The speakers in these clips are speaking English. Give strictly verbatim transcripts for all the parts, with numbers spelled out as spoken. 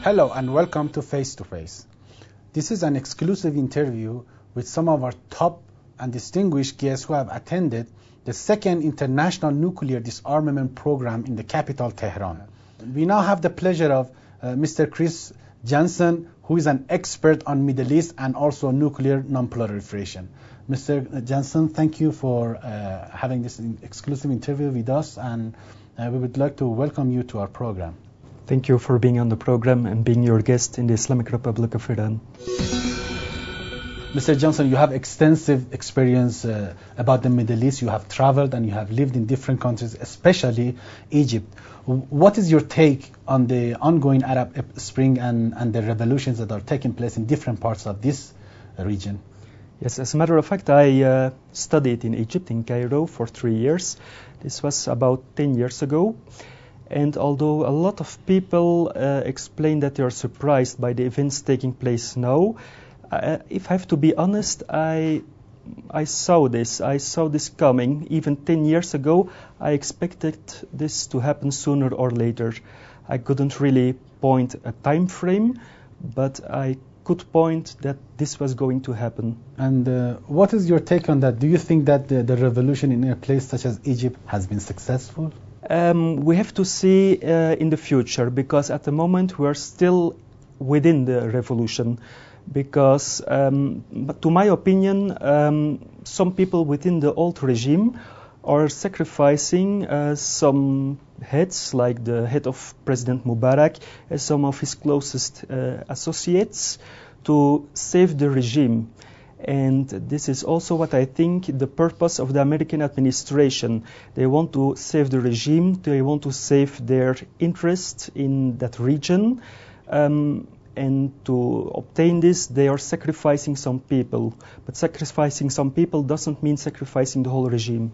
Hello and welcome to Face to Face. This is an exclusive interview with some of our top and distinguished guests who have attended the second International Nuclear Disarmament Program in the capital, Tehran. We now have the pleasure of uh, Mister Chris Jansen, who is an expert on Middle East and also nuclear non-proliferation. Mister Jansen, thank you for uh, having this exclusive interview with us, and uh, we would like to welcome you to our program. Thank you for being on the program and being your guest in the Islamic Republic of Iran. Mister Johnson, you have extensive experience uh, about the Middle East. You have traveled and you have lived in different countries, especially Egypt. What is your take on the ongoing Arab Spring and, and the revolutions that are taking place in different parts of this region? Yes, as a matter of fact, I uh, studied in Egypt, in Cairo, for three years. This was about ten years ago. And although a lot of people uh, explain that they are surprised by the events taking place now, uh, if I have to be honest, I I saw this. I saw this coming. Even ten years ago, I expected this to happen sooner or later. I couldn't really point a time frame, but I could point that this was going to happen. And uh, what is your take on that? Do you think that the, the revolution in a place such as Egypt has been successful? Um, we have to see uh, in the future, because at the moment we are still within the revolution. Because, um, to my opinion, um, some people within the old regime are sacrificing uh, some heads, like the head of President Mubarak, and some of his closest uh, associates, to save the regime. And this is also what I think the purpose of the American administration. They want to save the regime, they want to save their interest in that region. Um, and to obtain this, they are sacrificing some people. But sacrificing some people doesn't mean sacrificing the whole regime.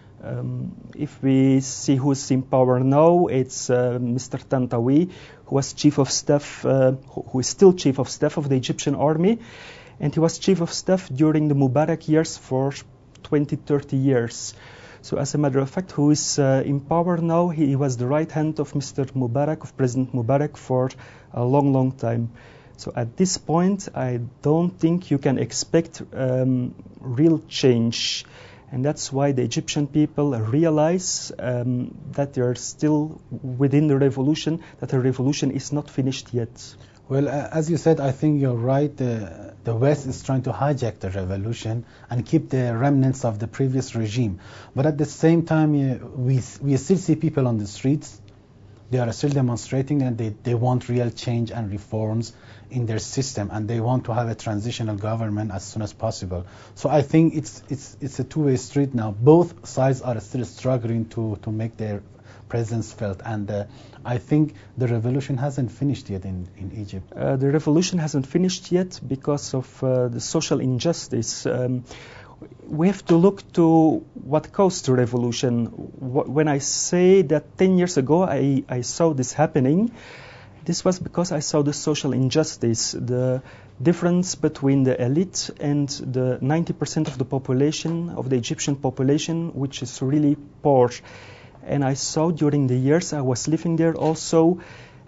Um, if we see who's in power now, it's uh, Mister Tantawi, who was chief of staff, uh, who is still chief of staff of the Egyptian army. And he was chief of staff during the Mubarak years for twenty, thirty years. So as a matter of fact, who is uh, in power now, he, he was the right hand of Mister Mubarak, of President Mubarak, for a long, long time. So at this point, I don't think you can expect um, real change. And that's why the Egyptian people realize um, that they are still within the revolution, that the revolution is not finished yet. Well, uh, as you said, I think you're right. The, the West is trying to hijack the revolution and keep the remnants of the previous regime. But at the same time, uh, we, we still see people on the streets. They are still demonstrating, and they, they want real change and reforms in their system, and they want to have a transitional government as soon as possible. So I think it's it's it's a two-way street now. Both sides are still struggling to, to make their presence felt, and uh, I think the revolution hasn't finished yet in, in Egypt. Uh, the revolution hasn't finished yet because of uh, the social injustice. Um, we have to look to what caused the revolution. When I say that ten years ago I, I saw this happening, this was because I saw the social injustice, the difference between the elite and the ninety percent of the population, of the Egyptian population, which is really poor. And I saw during the years I was living there also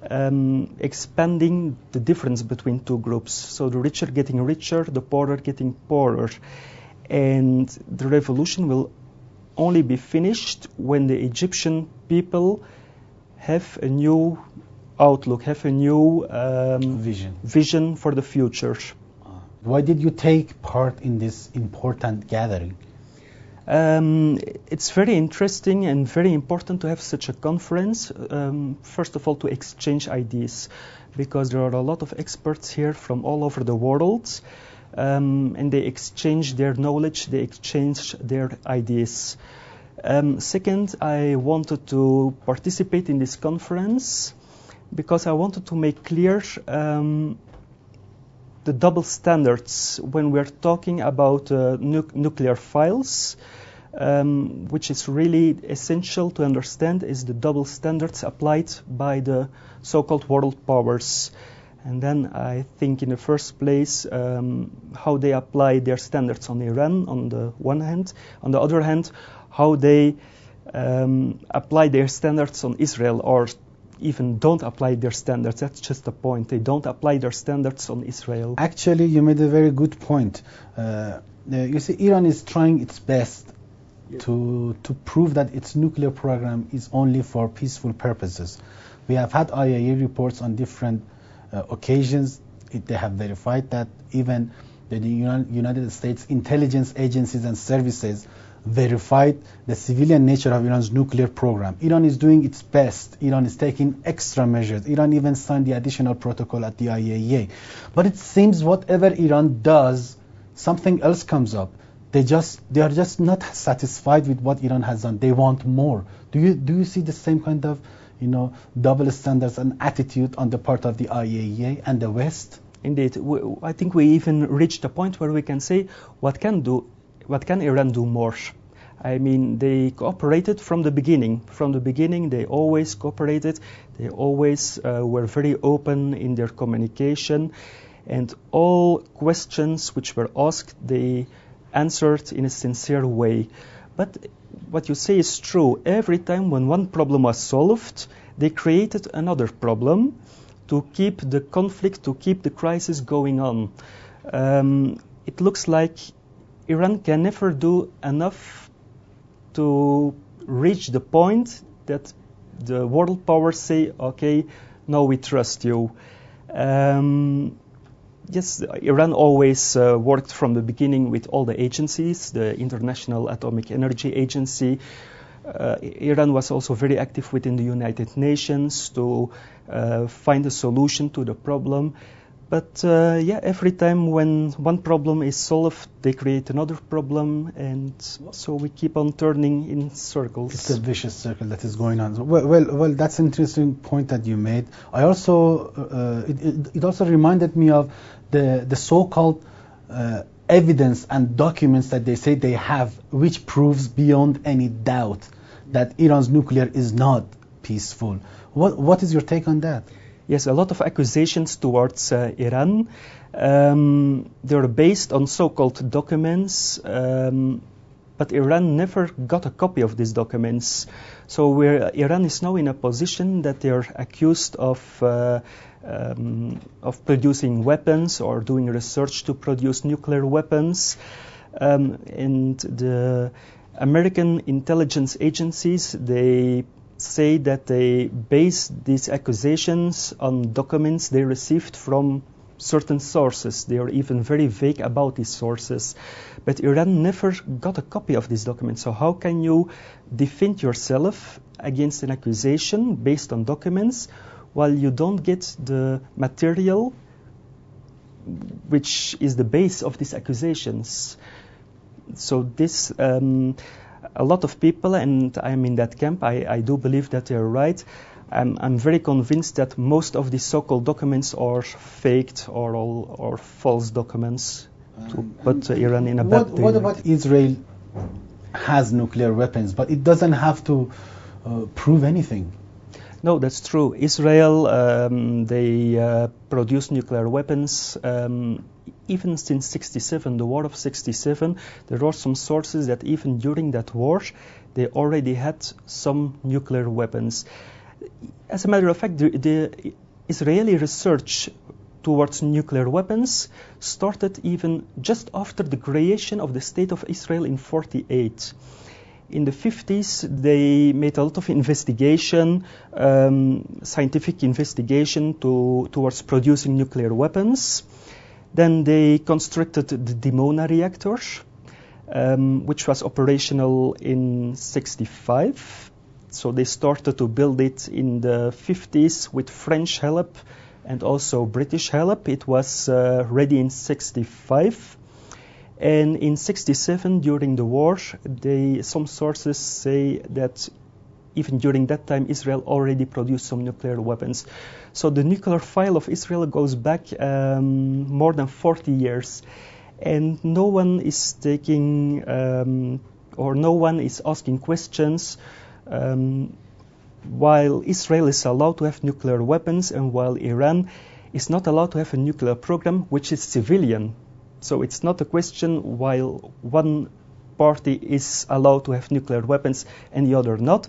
um, expanding the difference between two groups. So the richer getting richer, the poorer getting poorer. And the revolution will only be finished when the Egyptian people have a new outlook, have a new um, vision. vision for the future. Why did you take part in this important gathering? Um, it's very interesting and very important to have such a conference. Um, first of all, to exchange ideas, because there are a lot of experts here from all over the world, um, and they exchange their knowledge, they exchange their ideas. Um, second, I wanted to participate in this conference because I wanted to make clear um, the double standards when we're talking about uh, nu nuclear files, um, which is really essential to understand, is the double standards applied by the so-called world powers. And then I think in the first place um, how they apply their standards on Iran on the one hand, on the other hand how they um, apply their standards on Israel, or even don't apply their standards. That's just the point. They don't apply their standards on Israel. Actually, you made a very good point. Uh, you see, Iran is trying its best yes. to to prove that its nuclear program is only for peaceful purposes. We have had I A E A reports on different uh, occasions. It, they have verified that. Even the United States intelligence agencies and services verified the civilian nature of Iran's nuclear program. Iran is doing its best. Iran is taking extra measures. Iran even signed the additional protocol at the I A E A. But it seems whatever Iran does, something else comes up. They just they are just not satisfied with what Iran has done. They want more. Do you do you see the same kind of, you know, double standards and attitude on the part of the I A E A and the West? Indeed, we, I think we even reached a point where we can say, what can do, what can Iran do more? I mean, they cooperated from the beginning. From the beginning, they always cooperated. They always uh, were very open in their communication, and all questions which were asked, they answered in a sincere way. But what you say is true. Every time when one problem was solved, they created another problem to keep the conflict, to keep the crisis going on. Um, it looks like Iran can never do enough to reach the point that the world powers say, okay, now we trust you. Um, yes, Iran always uh, worked from the beginning with all the agencies, the International Atomic Energy Agency. Uh, Iran was also very active within the United Nations to uh, find a solution to the problem. But uh, yeah, every time when one problem is solved, they create another problem, and so we keep on turning in circles. It's a vicious circle that is going on. Well, well, well that's an interesting point that you made. I also, uh, it, it, it also reminded me of the the so-called uh, evidence and documents that they say they have, which proves beyond any doubt that Iran's nuclear is not peaceful. What what is your take on that? Yes, a lot of accusations towards uh, Iran. Um, they're based on so-called documents, um, but Iran never got a copy of these documents. So we're, Iran is now in a position that they are accused of uh, um, of producing weapons or doing research to produce nuclear weapons. Um, and the American intelligence agencies, they say that they base these accusations on documents they received from certain sources. They are even very vague about these sources. But Iran never got a copy of these documents. So how can you defend yourself against an accusation based on documents while you don't get the material which is the base of these accusations? So this... Um, A lot of people, and I'm in that camp, I, I do believe that they're right. I'm, I'm very convinced that most of these so-called documents are faked or all, or false documents to um, put uh, Iran in a what, bad What about Israel has nuclear weapons, but it doesn't have to uh, prove anything? No, that's true. Israel, um, they uh, produce nuclear weapons. Um, even since sixty-seven, the war of sixty-seven, there are some sources that even during that war, they already had some nuclear weapons. As a matter of fact, the, the Israeli research towards nuclear weapons started even just after the creation of the State of Israel in forty-eight. In the fifties, they made a lot of investigation, um, scientific investigation to, towards producing nuclear weapons. Then they constructed the Dimona reactor, um, which was operational in sixty-five. So they started to build it in the fifties with French help and also British help. It was uh, ready in sixty-five. And in sixty-seven, during the war, they, some sources say that even during that time, Israel already produced some nuclear weapons. So the nuclear file of Israel goes back um, more than forty years. And no one is taking, um, or no one is asking questions um, while Israel is allowed to have nuclear weapons and while Iran is not allowed to have a nuclear program, which is civilian. So it's not a question while one party is allowed to have nuclear weapons and the other not.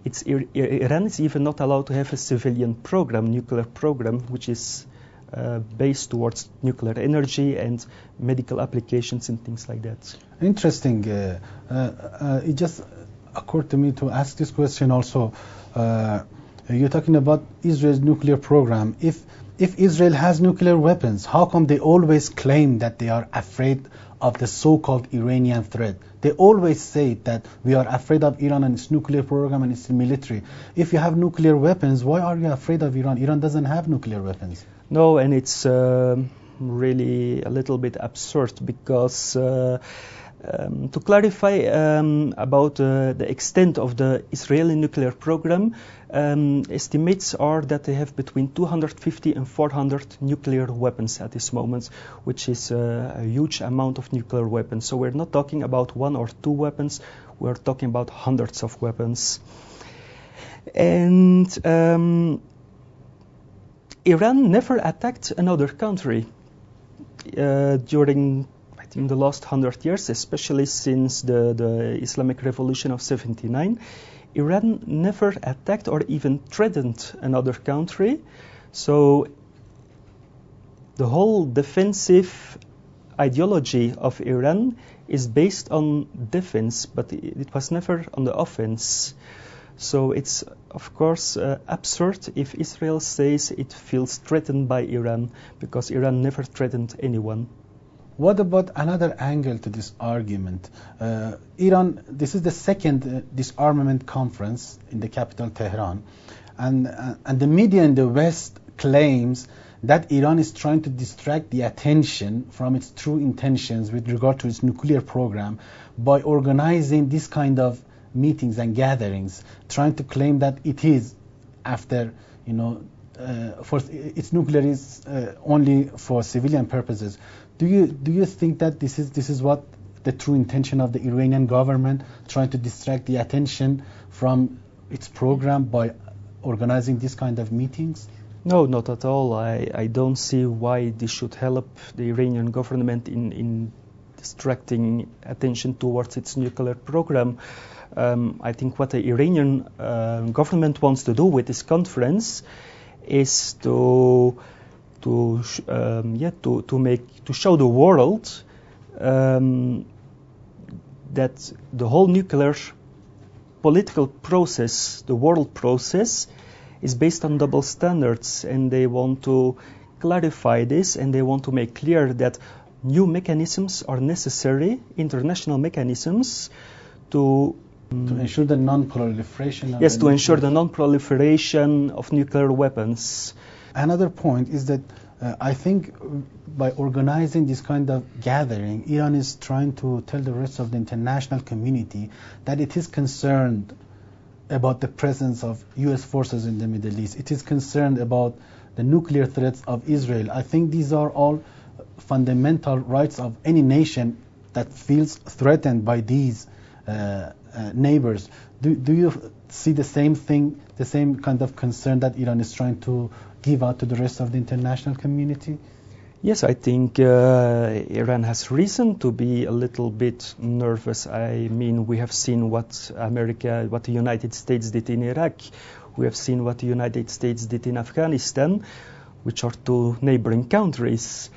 it's, Iran is even not allowed to have a civilian program, nuclear program, which is uh, based towards nuclear energy and medical applications and things like that. Interesting. Uh, uh, uh, it just occurred to me to ask this question also. Uh, you're talking about Israel's nuclear program. If if Israel has nuclear weapons, how come they always claim that they are afraid of the so-called Iranian threat? They always say that we are afraid of Iran and its nuclear program and its military. If you have nuclear weapons, why are you afraid of Iran? Iran doesn't have nuclear weapons. No, and it's uh, really a little bit absurd because uh, um, to clarify um, about uh, the extent of the Israeli nuclear program, um, estimates are that they have between two hundred fifty and four hundred nuclear weapons at this moment, which is uh, a huge amount of nuclear weapons. So we're not talking about one or two weapons, we're talking about hundreds of weapons. And um, Iran never attacked another country uh, during, I think, the last hundred years, especially since the, the Islamic Revolution of seventy-nine. Iran never attacked or even threatened another country. So the whole defensive ideology of Iran is based on defense, but it was never on the offense. So it's, of course, uh, absurd if Israel says it feels threatened by Iran, because Iran never threatened anyone. What about another angle to this argument? Uh, Iran, this is the second uh, disarmament conference in the capital Tehran, and, uh, and the media in the West claims that Iran is trying to distract the attention from its true intentions with regard to its nuclear program by organizing this kind of meetings and gatherings, trying to claim that it is after, you know, uh, for its nuclear is uh, only for civilian purposes. Do you do you think that this is this is what the true intention of the Iranian government, trying to distract the attention from its program by organizing this kind of meetings? No, not at all. I, I don't see why this should help the Iranian government in, in distracting attention towards its nuclear program. Um, I think what the Iranian uh, government wants to do with this conference is to to um, yeah to to make to show the world um, that the whole nuclear political process, the world process, is based on double standards, and they want to clarify this, and they want to make clear that new mechanisms are necessary, international mechanisms, to To ensure the non-proliferation of yes, the to ensure the nuclear- non-proliferation of nuclear weapons. Another point is that uh, I think by organizing this kind of gathering, Iran is trying to tell the rest of the international community that it is concerned about the presence of U S forces in the Middle East. It is concerned about the nuclear threats of Israel. I think these are all fundamental rights of any nation that feels threatened by these uh, uh, neighbors. Do, do you see the same thing, the same kind of concern that Iran is trying to give out to the rest of the international community? Yes, I think uh, Iran has reason to be a little bit nervous. I mean, we have seen what America, what the United States did in Iraq. We have seen what the United States did in Afghanistan, which are two neighboring countries.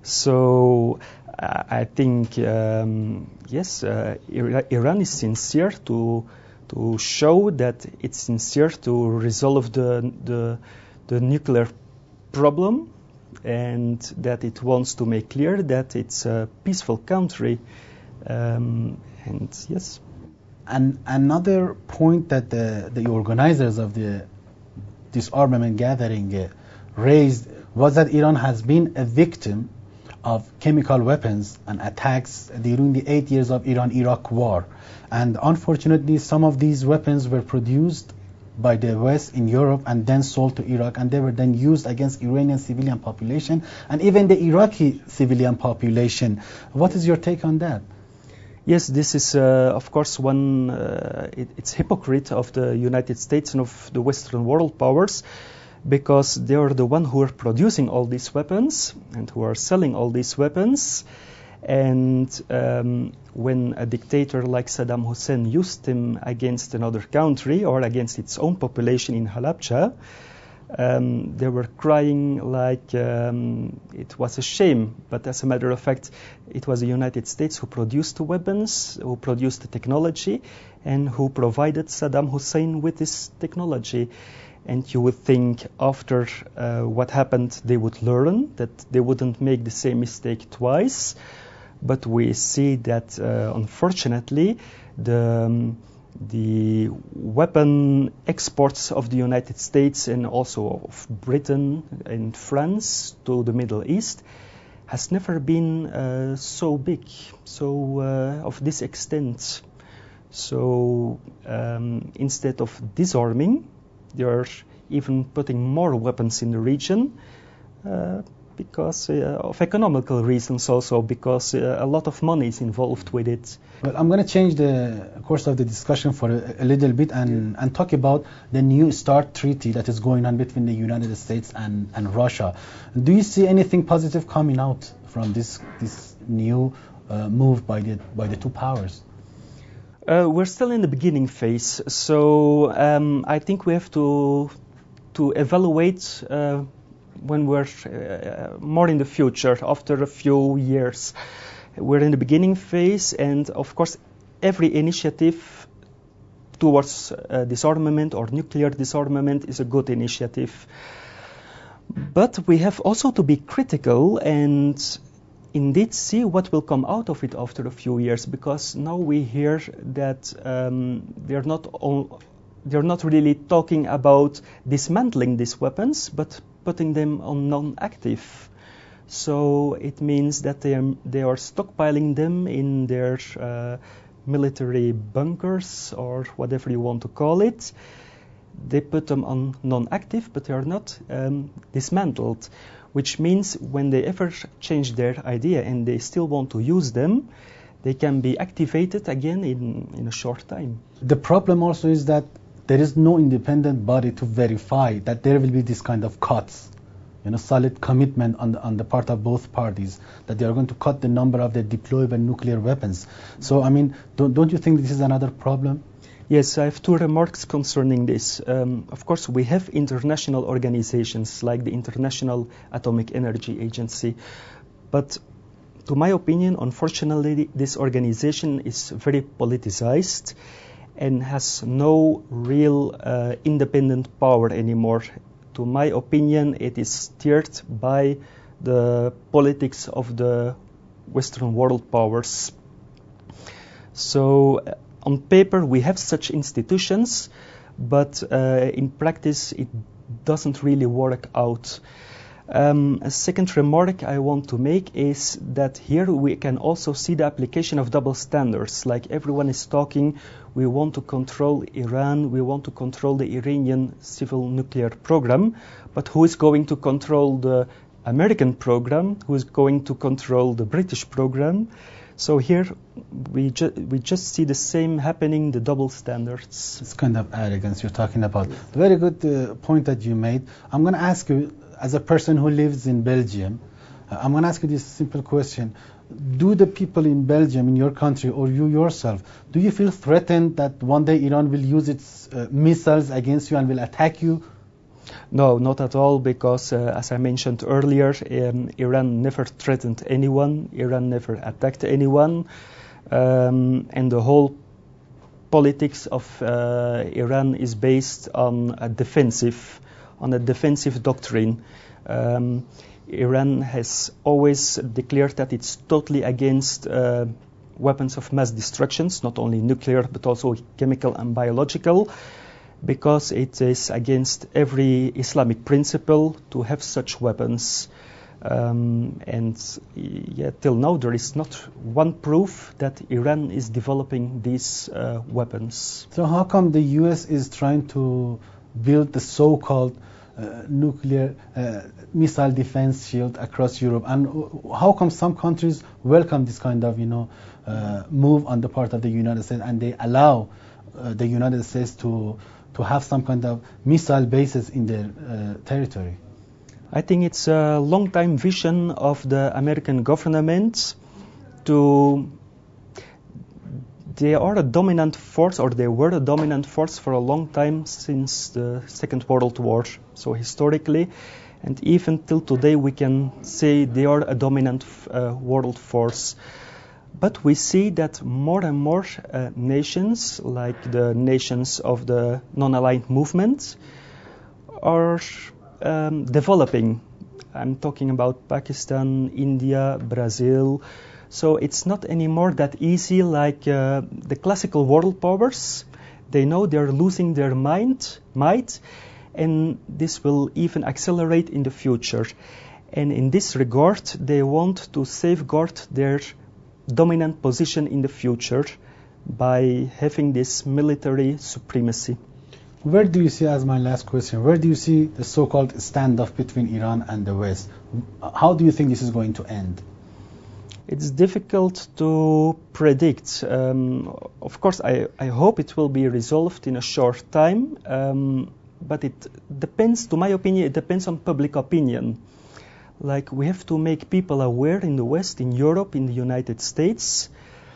So uh, I think, um, yes, uh, Iran is sincere to to show that it's sincere to resolve the the, the nuclear problem, and that it wants to make clear that it's a peaceful country. Um, and yes. And another point that the, the organizers of the disarmament gathering uh, raised was that Iran has been a victim of chemical weapons and attacks during the eight years of Iran-Iraq war. And unfortunately, some of these weapons were produced by the West in Europe and then sold to Iraq, and they were then used against Iranian civilian population and even the Iraqi civilian population. What is your take on that? Yes, this is, uh, of course, one, uh, it, it's hypocrite of the United States and of the Western world powers, because they are the one who are producing all these weapons and who are selling all these weapons. And um, when a dictator like Saddam Hussein used them against another country or against its own population in Halabja, um, they were crying like um, it was a shame. But as a matter of fact, it was the United States who produced the weapons, who produced the technology, and who provided Saddam Hussein with this technology. And you would think after uh, what happened, they would learn, that they wouldn't make the same mistake twice. But we see that, uh, unfortunately, the, um, the weapon exports of the United States and also of Britain and France to the Middle East has never been uh, so big, so uh, of this extent. So um, instead of disarming, they are even putting more weapons in the region. Uh, because uh, of economical reasons also, because uh, a lot of money is involved with it. Well, I'm going to change the course of the discussion for a, a little bit and, and talk about the new START treaty that is going on between the United States and, and Russia. Do you see anything positive coming out from this, this new uh, move by the, by the two powers? Uh, we're still in the beginning phase, so um, I think we have to, to evaluate uh, when we're uh, more in the future, after a few years. We're in the beginning phase, and of course every initiative towards uh, disarmament or nuclear disarmament is a good initiative. But we have also to be critical and indeed see what will come out of it after a few years, because now we hear that um, they're not all, they're not really talking about dismantling these weapons, but putting them on non-active. So it means that they are, they are stockpiling them in their uh, military bunkers or whatever you want to call it. They put them on non-active, but they are not um, dismantled, which means when they ever change their idea and they still want to use them, they can be activated again in, in a short time. The problem also is that there is no independent body to verify that there will be this kind of cuts, you know, solid commitment on the, on the part of both parties, that they are going to cut the number of the deployable nuclear weapons. So, I mean, don't, don't you think this is another problem? Yes, I have two remarks concerning this. Um, of course, we have international organizations like the International Atomic Energy Agency, but to my opinion, unfortunately, this organization is very politicized and has no real uh, independent power anymore. To my opinion, it is steered by the politics of the Western world powers. So, uh, on paper, we have such institutions, but uh, in practice, it doesn't really work out. Um, a second remark I want to make is that here we can also see the application of double standards. Like everyone is talking, we want to control Iran, we want to control the Iranian civil nuclear program, but who is going to control the American program? Who is going to control the British program? So here we, ju we just see the same happening, the double standards. It's kind of arrogance you're talking about. Very good uh, point that you made. I'm going to ask you, as a person who lives in Belgium, uh, I'm going to ask you this simple question. Do the people in Belgium, in your country, or you yourself, do you feel threatened that one day Iran will use its uh, missiles against you and will attack you? No, not at all, because uh, as I mentioned earlier, um, Iran never threatened anyone, Iran never attacked anyone, um, and the whole politics of uh, Iran is based on a defensive, on a defensive doctrine. Um, Iran has always declared that it's totally against uh, weapons of mass destruction, not only nuclear but also chemical and biological, because it is against every Islamic principle to have such weapons. Um, and yeah, till now there is not one proof that Iran is developing these uh, weapons. So how come the U S is trying to build the so-called uh, nuclear uh, missile defense shield across Europe, and how come some countries welcome this kind of, you know, uh, move on the part of the United States, and they allow uh, the United States to to have some kind of missile bases in their uh, territory? I think it's a long-time vision of the American government to they are a dominant force, or they were a dominant force for a long time since the Second World War. So historically, and even till today, we can say they are a dominant uh, world force. But we see that more and more uh, nations, like the nations of the non-aligned movement, are um, developing. I'm talking about Pakistan, India, Brazil. So it's not anymore that easy like uh, the classical world powers. They know they're losing their mind, might, and this will even accelerate in the future. And in this regard, they want to safeguard their dominant position in the future by having this military supremacy. Where do you see, as my last question, where do you see the so-called standoff between Iran and the West? How do you think this is going to end? It's difficult to predict. Um, of course, I, I hope it will be resolved in a short time, um, but it depends, to my opinion, it depends on public opinion. Like, we have to make people aware in the West, in Europe, in the United States,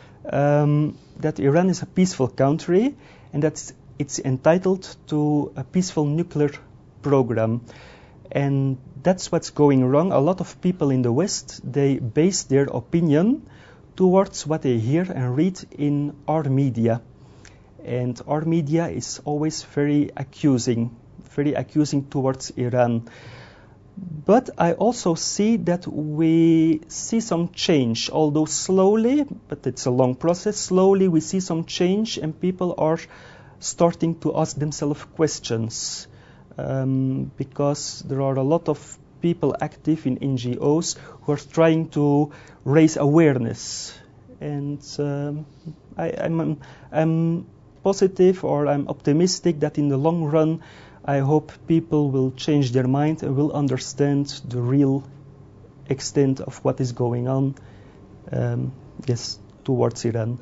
um, that Iran is a peaceful country and that it's entitled to a peaceful nuclear program. And that's what's going wrong. A lot of people in the West, they base their opinion towards what they hear and read in our media. And our media is always very accusing, very accusing towards Iran. But I also see that we see some change, although slowly, but it's a long process. Slowly we see some change and people are starting to ask themselves questions. Um, because there are a lot of people active in N G Os who are trying to raise awareness. And um, I, I'm, I'm positive, or I'm optimistic that in the long run, I hope people will change their mind and will understand the real extent of what is going on, um, yes, towards Iran.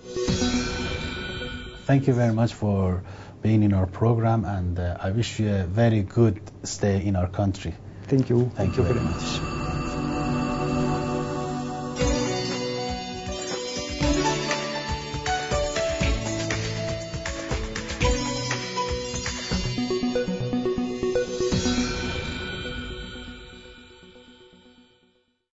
Thank you very much for being in our program, and uh, I wish you a very good stay in our country. Thank you. Thank, Thank you very much. much.